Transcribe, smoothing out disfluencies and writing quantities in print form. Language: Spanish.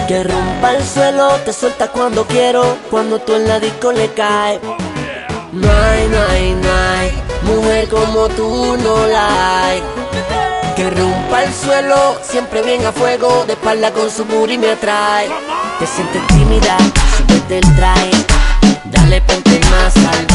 Que rompa el suelo, te suelta cuando quiero, cuando tú en la disco le caes. No hay mujer como tú no la hay. Que rompa el suelo, siempre bien a fuego, de espalda con su booty me atrae. Te sientes tímida, súbete el traje, dale ponte más al